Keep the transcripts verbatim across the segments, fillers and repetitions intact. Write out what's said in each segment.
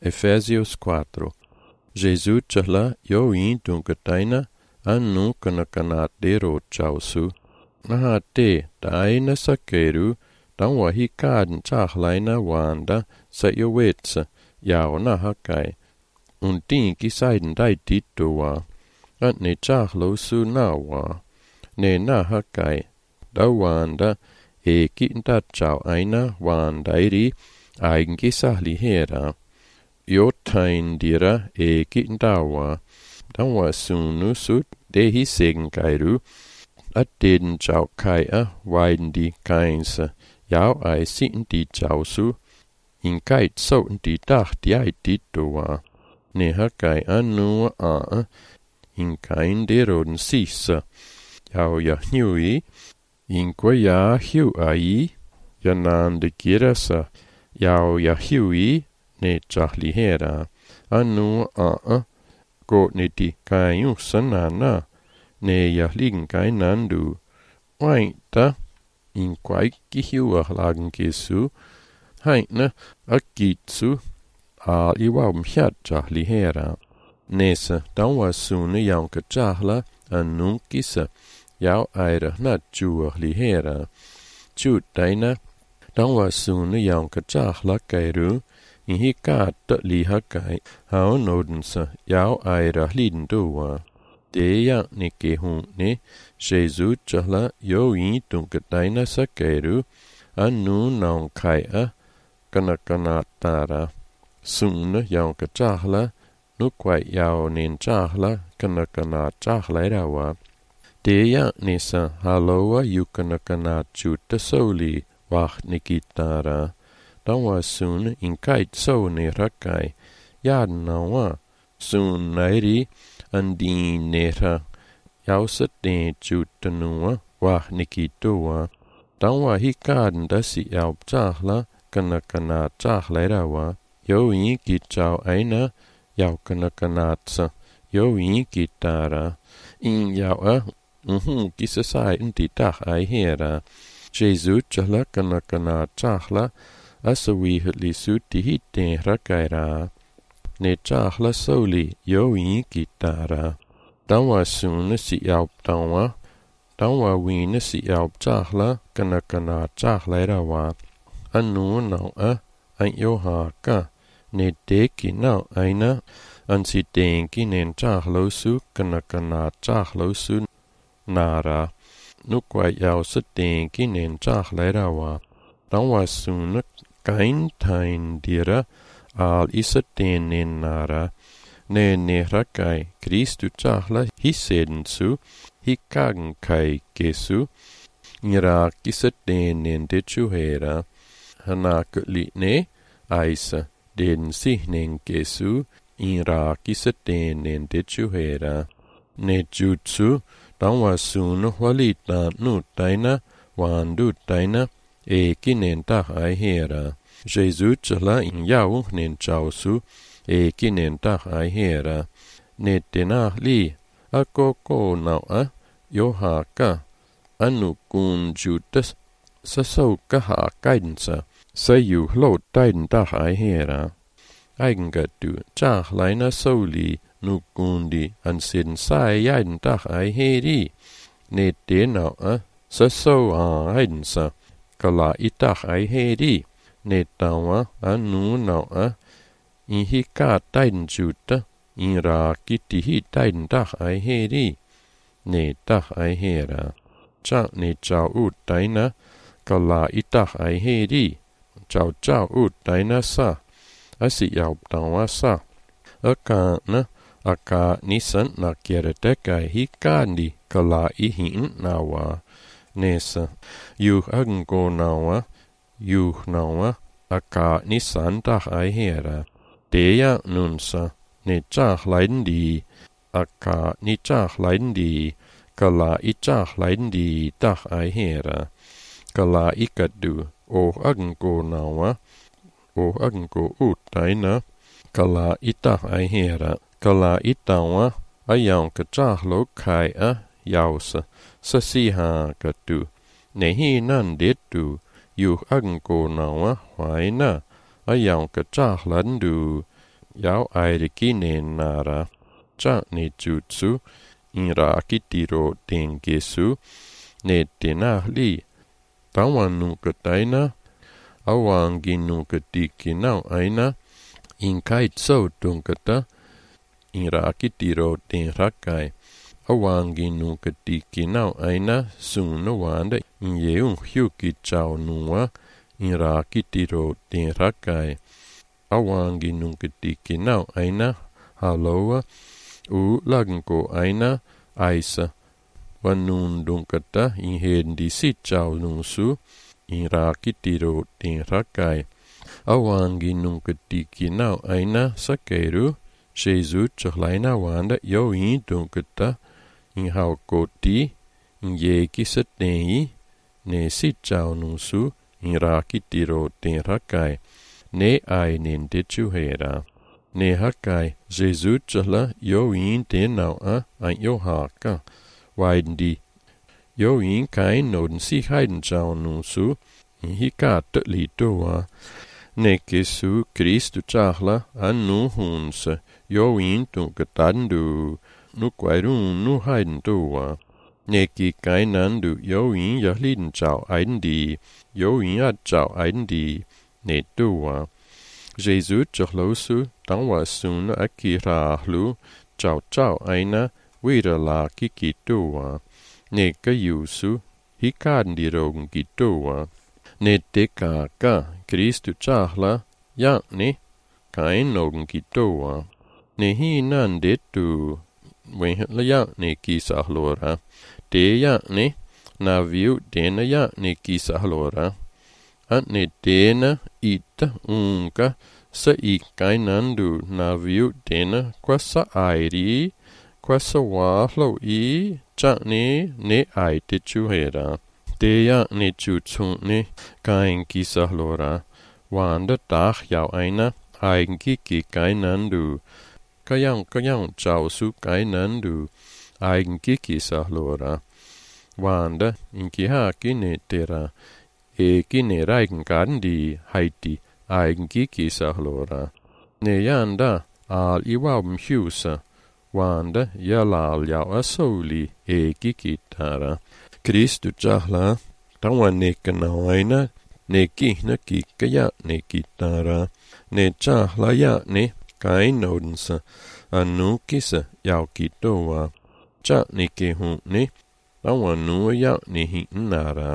Efésios quatro. Jesus chahla yo in tunkataina annu kanakanat dero chausu. Naha te taina sakeru tangwa hikaden chahlaina wanda sa yo wetsa yao naha kai. Untin kisaiden dai titowa. At ne chahlo su nawa. Ne naha kai. Da wanda e kinta chau aina wandairi aigen kisahli hera. Jotain dira e kintawa. Tangwa sunu sut dehi segenkairu. At den chau kai a waiden di kainsa. Yao ai sin di chau su. In kait so di dach di ai titowa. Ne ha kai anua a. In kain de roden sisa. Yao ya hnui. In kwa ya hiu ai. Yanan de girasa. Yao ya hui. Ne chahli hera. Anu a a. Go ne di kain sanana. Ne ya ligen kain nandu. Waita. In kwai ki hiu lagen kisu. Haina a kitsu. A iwa mhiat chahli hera. Nesa tangwa sunu yanka chahla. Anu kisa. Yao aira na chua li hera. Chut daina. Tangwa sunu yanka chahla kairu. In hi kaata li hakai. Hao nodensa. Yao aira liden doa. Deya ne kehun ne. Jesu chahla yo in tunkataina sa kairu. Anu naun kai a. Kanakanatara. Sunu yanka chahla. Nukwai yao nin chahla. Kanakanat chahla rawa. Deya nisa haloa yukanakanat chuta soli. Wach nikitara. Tangwa sun in kait so ne rakai. Yad nawa. Sun nairi. Andin nera. Yausa den chutanua. Wach nikitoa. Tangwa hikaden dasi yau chahla. Kanakanat chahla rawa. Yo in kitchau aina. Yau kanakanatsa. Yo in kitara. In yau a. Mhm kisasai inti tach ai hera. Jesu chahla kanakanat chahla. Asawi hutli suti hitten rakaira. Ne chahla soli yo in kitara. Tangwa sun si yaup tangwa. Tangwa win si yaup chahla. Kanakanat chahla rawa. Anu nau a. An yo haka. Ne deki nau aina. An si denki nen chahlo su. Kanakanat chahlo su. Nara. Nukwa yau sa denki nen chahla rawa. Tangwa sun kain tain dira. Al isa den nen nara. Ne ne rakai. Kristu chahla hiseden su. Hikagen kai kesu. Nira kisa den nen dechu hera. Hanaka li ne. Aisa. Den sihnen kesu. Nira kisa den nen dechu hera. Ne jutsu. Tangwa sunu walita nu taina. Wandu taina. E kinen tach ai hera. Jesu chahla in yau nen chausu. E kinen tach ai hera. Ne tenah li. A koko nau a. Yo haka. Anu kun jutas. Sa so ka ha kaidensa. Sa yu hlo taiden tach ai hera. Eigengatu. Chach laina soli. Nu kundi. An sin sai yaiden tach ai heri. Ne tenau a. Sa so a aidensa. Kala itach ai heri. Ne tawa anu nau a. In hi ka taiden juta. In ra kiti hi taiden tach ai heri. Ne tach ai hera. Chak ne chau ut taina. Kala itach ai heri. Chau chau ut taina sa. Asi yaup tawa sa. Aka na. Aka nisan na kieretekai hi kandi. Kala ihin nawa. Nesa. Yuh agengo nawa. Yuh nawa. Aka nisan tach ai hera. Deya nunsa. Ne chach leiden di. Aka ni chach leiden di. Kala i chach leiden di tach ai hera. Kala ikadu. O agengo nawa. O agengo ut taina. Kala i tach ai hera. Kala i tawa. Ayang ka chach lo kai a. Yausa. Sa siha katu. Ne hi nan detu. Yuh agengo nawa. Huayna. Ayang ka chach landu. yau airiki ne nara, cha ne jutsu, in rakitiro dengesu, ne tenahli, tawan nukataina, awangi nukatiki nau aina, in kaitso dunkata, in rakitiro den rakai, awangi nukatiki nau aina, suna wanda, in yeung hyuki chau nua, in rakitiro den rakai, awangi nukatiki nau aina, haloa, u lagenko aina, aisa, wanun dunkata, in hendi si chau nunsu, in rakitiro den rakai, awangi nukatiki nau aina, sakeru, Jesu chalaina wanda yo in dunkata, in hau koti, in yeki satnei, ne si chau nunsu, in rakitiro den rakai, ne ai nende chuhera. Ne hakai, Jesu chala yo in den nau a, an yo haka, waidi. Yo in kain noden si haiden chau nunsu, in hika tutli toa, ne kesu Christu chahla an nu hunse, yo in tunkatandu, nu kwairun nu haiden toa. Ne ki kainandu yo in yahliden chau aidandi, yo in at chau aidandi, ne toa. Jesu chahlosu, tangwa sun akirahlu, chau chau aina, wira la kiki toa. Ne kayusu, hikandirogun ki toa. Ne teka ka, Christu chahla, ya ne, kain nogun ki toa. Ne hi nan detu, wenhetla ya ne ki sahlora. Te ya ne, na viu dena ya ne ki sahlora. At ne dena ita unka, sa i kainandu na viu dena, kwa sa airi, kwa sa wahlo i, cha ne, ne ai te chuhera. Te ya ne chutsun ne, kain ki sahlora. Wanda tach yau aina, aigen ki ki kainandu. Kayang kayang chau su kainandu, aigen ki ki sahlora. Wanda, inki ha ki ne tera, e ki ne raigen kandi, haiti, aigen ki ki sahlora. Ne yanda, al iwam hiusa, wanda yalal yau asoli, e ki ki tara. Christu chahla, tawa ne kanawaina, ne kihna ki kaya ne ki tara. Ne chahla ya ne, kain nodensa, anu kisa yau ki toa. Cha ne ke hun ne, tawa nua ya ne hi nara.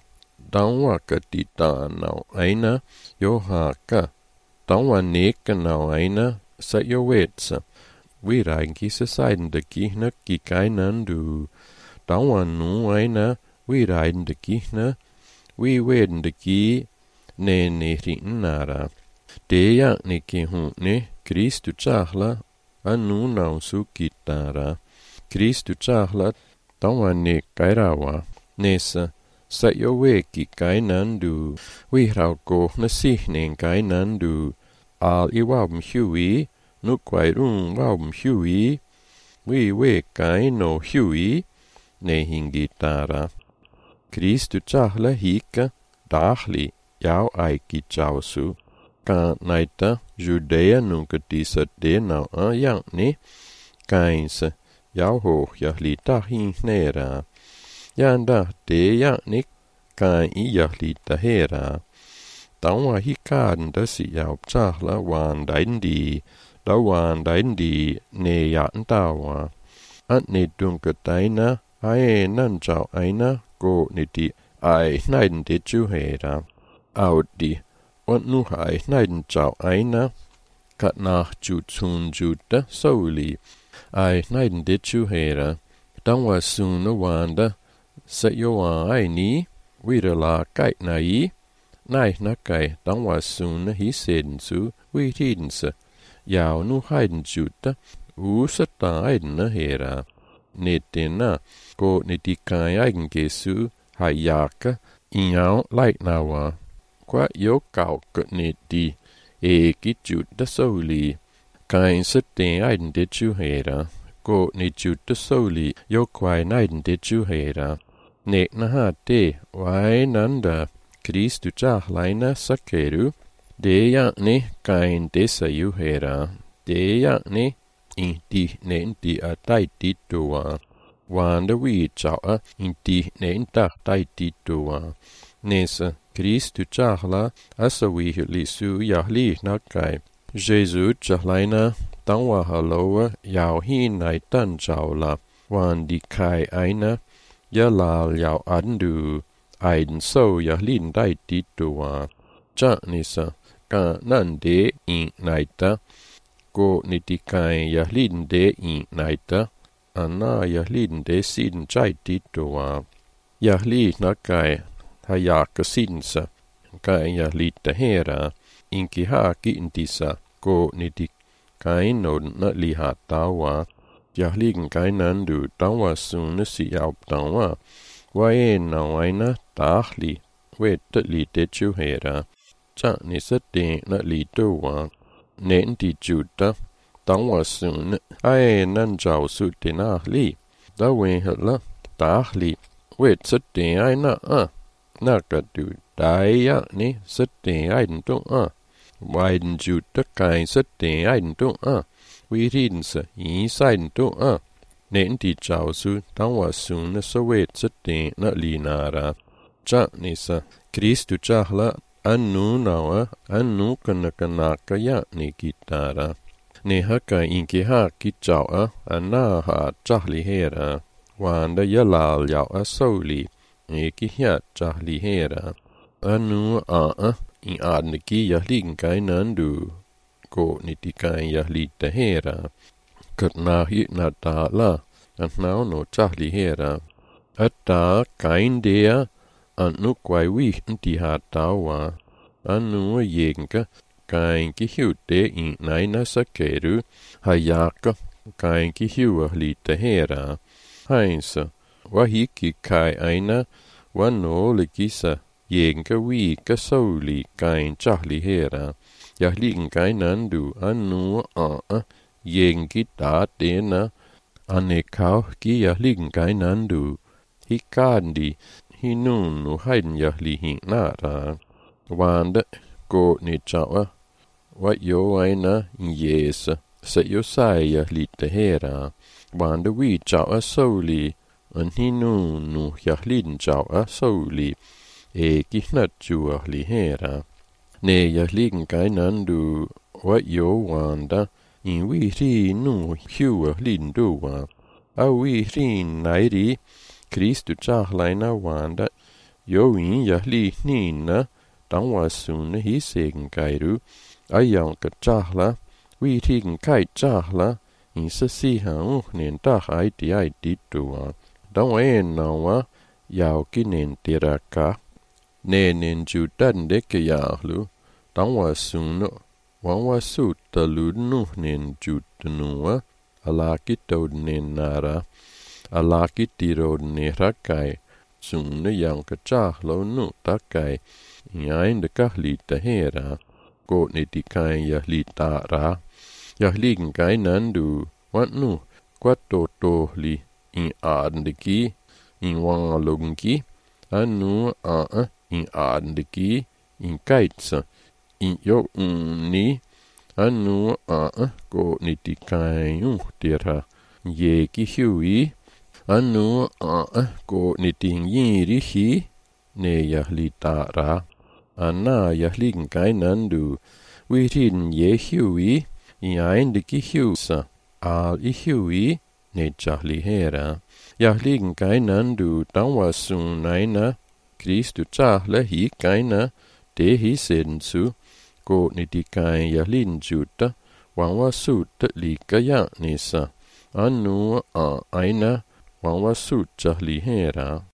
Tawa katita nau aina, yo haka. Tawa ne kanau aina, sa yo wetsa. Wirain kisa saiden de kihna ki kainandu. Tawa nu aina, wirain de kihna, wi weden de ki, ne ne ri nara. Te ya ne ke hun ne, Christu chahla, anu nau su kitara. Christu chahla, tawa ne kairawa, nesa, sa yo we ki kainandu, wi rau ko na sihnen kainandu, al iwam hui, nu kwairun wam hui, wi we kaino hui, ne hingitara. Christu chahla hika, dahli, yau aiki chausu. Ka naita, Judea nunca tisa de nau a yang ne, kainsa, yau hoch yahli tahin nera. Yanda de yang ne, kain i yahli tahera. Tawa hikaden da si yau chahla wan daindi, da wan daindi ne yan tawa. At ne dunka taina, ae nan chau aina, go niti, ai naiden de chuhera. Audi. Und nu hai neiden chau aina, kat nach jutsun jutta soli, ai neiden de chuhera. Tangwa suna wanda, sa yo ai ni, wira la kai nai, nai na kai tangwa suna hi sedensu, wi tidensa, yau nu haiden jutta, u sa ta aiden na hera. Netena, go neti kai aigen gesu, hai yaka, in yau like nawa. Qua yo cao cận nê đi, e ki chut da soli. Kain sa ten aiden de chu hera. Go ne chut da soli, yo quai naiden de chu hera. Nek na ha te, wai nanda, Christu chah laina sakeru, Deya ne kain desa yuhera. Deya ne in di nen di a tai di doa. Wanda vi chawa in di nen ta tai di doa. Nesa Kristu chahla asa vi li su yahli na kai. Jesu chahlaina tangwa haloa yao hi nai tan chawla. Wan di kai aina ya lal yao andu aiden so yahlin tai di doa. Cha nisa ka nan de in naita ko nitikai yahlin de in naita ana yahlin de sin chai titoa yahli nakai hayaka sinsa kai yahlit hera inki ha kintisa ko nitikai non na liha tawa yahlin kai nandu tawa sun si yau tawa wae na waina tahli wet li de chu hera cha ni sette na li towa nen di juta tangwa sun ai nan jau su de na li da we hala ta li wet sette ai na a na ka du dai ya ni sette ai to a wai den juta kai sette ai to a we rin sa i sai to a nen di jau su tangwa sun na so wet sette na li na ra cha ni sa Kristu chahla Annu nawa, annu kanakanaka ya ni gitara. Ne haka inki ha kichawa, anna ha chahli hera. Wanda yalal yawa soli, eki ya chahli hera. Annu a a, in adniki yahlin kai nandu, ko nitikai yahlita hera. Katna hi na ta la, anna no chahli hera. Atta kain dea, annu kwai wi inti ha tawa. Annu yenka kainki hiute in naina sakeru hayaka kainki hiua lita hera. Hainsa wahiki kai aina wano likisa yenka wika soli kain chahli hera. Yahlin kai nandu annu a a yenki ta tena anekau ki yahlin kai nandu hikandi hinunu hain yahli hin nara. Wanda ko ni chawa wa yo aina yes se yo sai lite hera wanda wi chawa soli an hinu nu yahlin chawa soli e kihna chua li hera ne yahlin kainandu wa yo wanda in wi ri nu hiu lindu wa a wi ri nairi Kristu chahlaina wanda yo in yahli nina tangwa sun hi segen kairu ayang ka chahla wi thigen kai chahla in sa si hang nen ta hai ti ai ti tuwa dangwa en nawa yao kinen tiraka ne nen ju tan de ke yahlu tangwa sun wangwa su talu nu nen ju tnuwa ala ki tod nen nara ala ki tiro ne rakai sun yang ka chahlo nu takai Iain de kahlita hera, ko nitikai yahlita ra. Yahlin kai nandu, wat nu, kwato tohli, in adendeki, in wangalungi, anu a a, in adendeki, in kaitsa, in yo unni, anu a a, ko nitikai uhtira, ye ki hui, anu a a, ko niting yiri hi, ne yahlita ra. Anna yahlin kai nandu wirin ye hui in ein de ki husa al I hui ne chahli hera yahlin kai nandu tangwa sun naina Kristu chahle hi kaina te hi sensu ko nitikai yahlin juta wangwa sut li kaya nisa annu a aina wangwa sut chahli hera